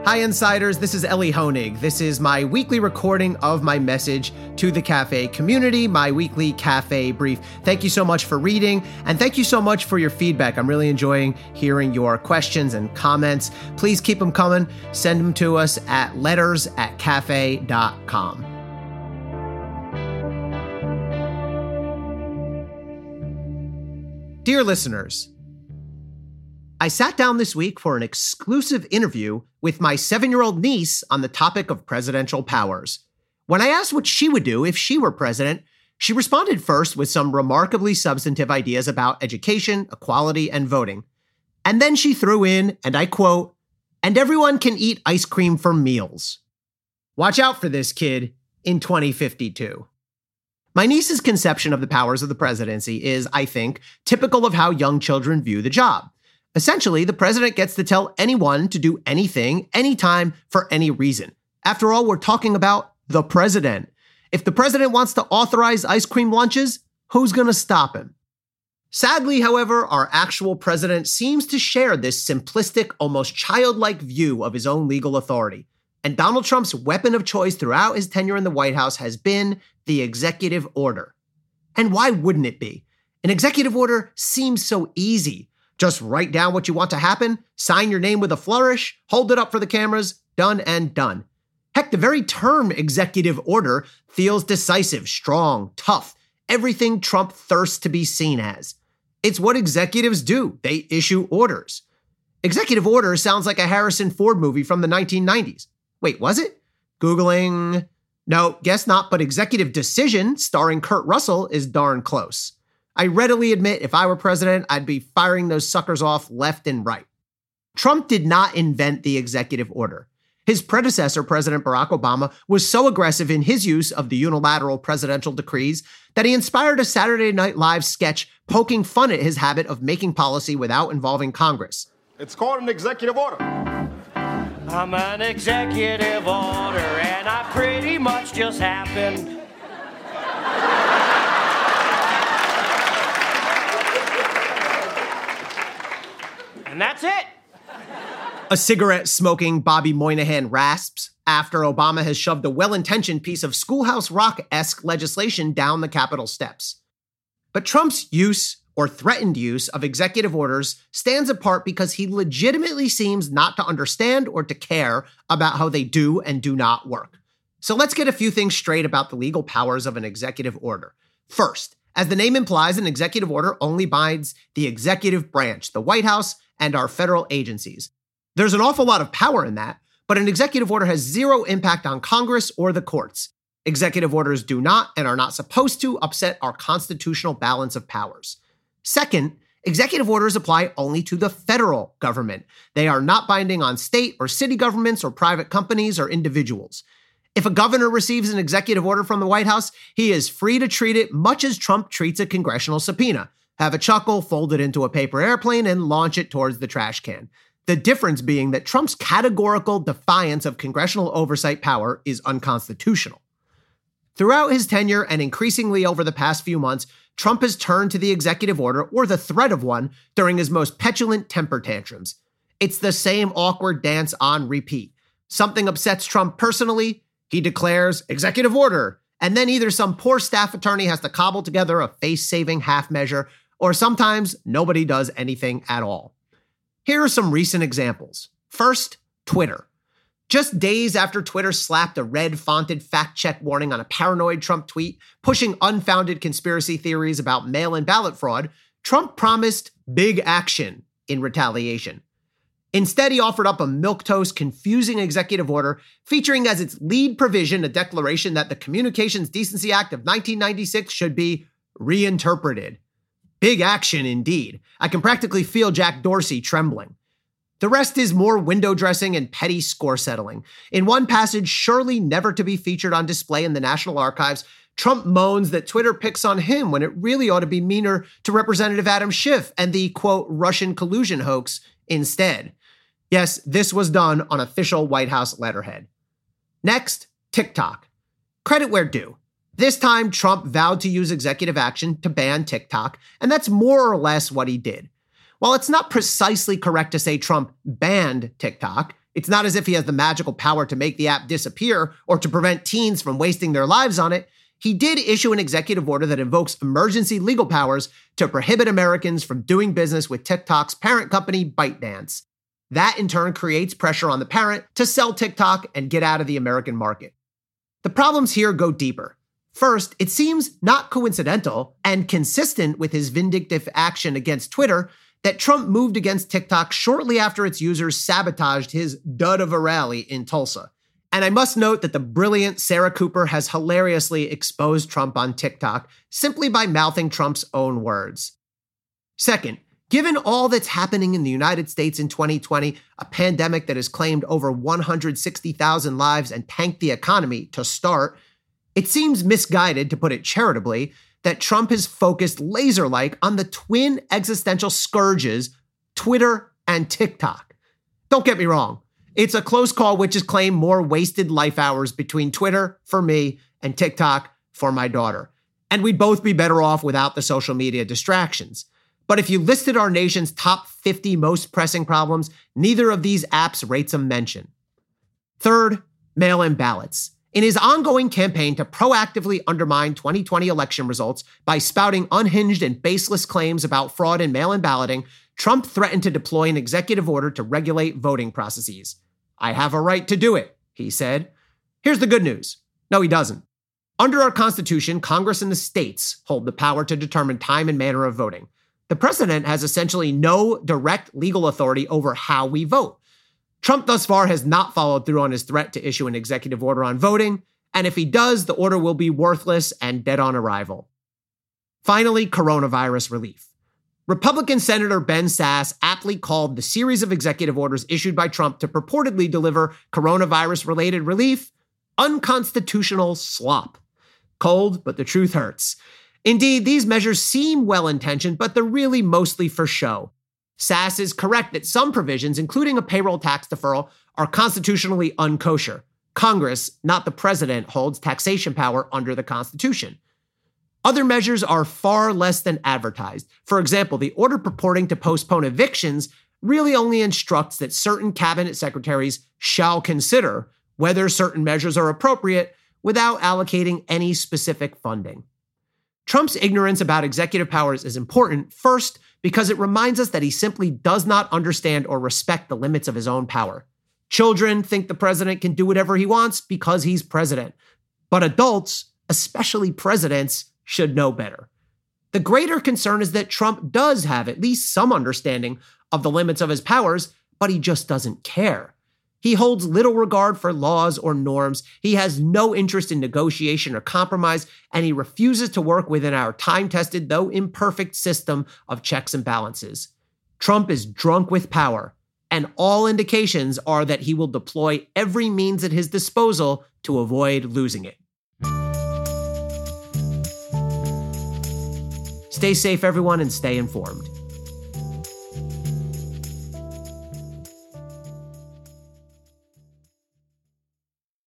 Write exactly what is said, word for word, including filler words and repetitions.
Hi, Insiders. This is Elie Honig. This is my weekly recording of my message to the Cafe community, my weekly Cafe brief. Thank you so much for reading, and thank you so much for your feedback. I'm really enjoying hearing your questions and comments. Please keep them coming. Send them to us at letters at cafe dot com. Dear listeners, I sat down this week for an exclusive interview with my seven-year-old niece on the topic of presidential powers. When I asked what she would do if she were president, she responded first with some remarkably substantive ideas about education, equality, and voting. And then she threw in, and I quote, "And everyone can eat ice cream for meals." Watch out for this kid in twenty fifty-two. My niece's conception of the powers of the presidency is, I think, typical of how young children view the job. Essentially, the president gets to tell anyone to do anything, anytime, for any reason. After all, we're talking about the president. If the president wants to authorize ice cream lunches, who's going to stop him? Sadly, however, our actual president seems to share this simplistic, almost childlike view of his own legal authority. And Donald Trump's weapon of choice throughout his tenure in the White House has been the executive order. And why wouldn't it be? An executive order seems so easy. Just write down what you want to happen, sign your name with a flourish, hold it up for the cameras, done and done. Heck, the very term executive order feels decisive, strong, tough, everything Trump thirsts to be seen as. It's what executives do. They issue orders. Executive order sounds like a Harrison Ford movie from the nineteen nineties. Wait, was it? Googling. No, guess not, but Executive Decision, starring Kurt Russell, is darn close. I readily admit if I were president, I'd be firing those suckers off left and right. Trump did not invent the executive order. His predecessor, President Barack Obama, was so aggressive in his use of the unilateral presidential decrees that he inspired a Saturday Night Live sketch poking fun at his habit of making policy without involving Congress. It's called an executive order. I'm an executive order, and I pretty much just happened. And that's it. A cigarette-smoking Bobby Moynihan rasps after Obama has shoved a well-intentioned piece of Schoolhouse Rock-esque legislation down the Capitol steps. But Trump's use or threatened use of executive orders stands apart because he legitimately seems not to understand or to care about how they do and do not work. So let's get a few things straight about the legal powers of an executive order. First, as the name implies, an executive order only binds the executive branch, the White House, and our federal agencies. There's an awful lot of power in that, but an executive order has zero impact on Congress or the courts. Executive orders do not and are not supposed to upset our constitutional balance of powers. Second, executive orders apply only to the federal government. They are not binding on state or city governments or private companies or individuals. If a governor receives an executive order from the White House, he is free to treat it much as Trump treats a congressional subpoena. Have a chuckle, fold it into a paper airplane, and launch it towards the trash can. The difference being that Trump's categorical defiance of congressional oversight power is unconstitutional. Throughout his tenure and increasingly over the past few months, Trump has turned to the executive order or the threat of one during his most petulant temper tantrums. It's the same awkward dance on repeat. Something upsets Trump personally, he declares executive order, and then either some poor staff attorney has to cobble together a face-saving half measure, or sometimes nobody does anything at all. Here are some recent examples. First, Twitter. Just days after Twitter slapped a red-fonted fact-check warning on a paranoid Trump tweet pushing unfounded conspiracy theories about mail-in ballot fraud, Trump promised big action in retaliation. Instead, he offered up a milquetoast, confusing executive order featuring as its lead provision a declaration that the Communications Decency Act of nineteen ninety-six should be reinterpreted. Big action indeed. I can practically feel Jack Dorsey trembling. The rest is more window dressing and petty score settling. In one passage, surely never to be featured on display in the National Archives, Trump moans that Twitter picks on him when it really ought to be meaner to Representative Adam Schiff and the, quote, Russian collusion hoax instead. Yes, this was done on official White House letterhead. Next, TikTok. Credit where due. This time, Trump vowed to use executive action to ban TikTok, and that's more or less what he did. While it's not precisely correct to say Trump banned TikTok, It's not as if he has the magical power to make the app disappear or to prevent teens from wasting their lives on it. He did issue an executive order that invokes emergency legal powers to prohibit Americans from doing business with TikTok's parent company, ByteDance. That in turn creates pressure on the parent to sell TikTok and get out of the American market. The problems here go deeper. First, it seems not coincidental and consistent with his vindictive action against Twitter that Trump moved against TikTok shortly after its users sabotaged his dud of a rally in Tulsa. And I must note that the brilliant Sarah Cooper has hilariously exposed Trump on TikTok simply by mouthing Trump's own words. Second, given all that's happening in the United States in twenty twenty, a pandemic that has claimed over one hundred sixty thousand lives and tanked the economy to start, it seems misguided, to put it charitably, that Trump is focused laser-like on the twin existential scourges, Twitter and TikTok. Don't get me wrong. It's a close call which has claimed more wasted life hours between Twitter for me and TikTok for my daughter. And we'd both be better off without the social media distractions. But if you listed our nation's top fifty most pressing problems, neither of these apps rates a mention. Third, mail-in ballots. In his ongoing campaign to proactively undermine twenty twenty election results by spouting unhinged and baseless claims about fraud in mail-in balloting, Trump threatened to deploy an executive order to regulate voting processes. I have a right to do it, he said. Here's the good news. No, he doesn't. Under our Constitution, Congress and the states hold the power to determine time and manner of voting. The president has essentially no direct legal authority over how we vote. Trump thus far has not followed through on his threat to issue an executive order on voting, and if he does, the order will be worthless and dead on arrival. Finally, coronavirus relief. Republican Senator Ben Sasse aptly called the series of executive orders issued by Trump to purportedly deliver coronavirus-related relief unconstitutional slop. Cold, but the truth hurts. Indeed, these measures seem well-intentioned, but they're really mostly for show. Sasse is correct that some provisions, including a payroll tax deferral, are constitutionally unkosher. Congress, not the president, holds taxation power under the Constitution. Other measures are far less than advertised. For example, the order purporting to postpone evictions really only instructs that certain cabinet secretaries shall consider whether certain measures are appropriate without allocating any specific funding. Trump's ignorance about executive powers is important, first, because it reminds us that he simply does not understand or respect the limits of his own power. Children think the president can do whatever he wants because he's president. But adults, especially presidents, should know better. The greater concern is that Trump does have at least some understanding of the limits of his powers, but he just doesn't care. He holds little regard for laws or norms. He has no interest in negotiation or compromise, and he refuses to work within our time-tested, though imperfect, system of checks and balances. Trump is drunk with power, and all indications are that he will deploy every means at his disposal to avoid losing it. Stay safe, everyone, and stay informed.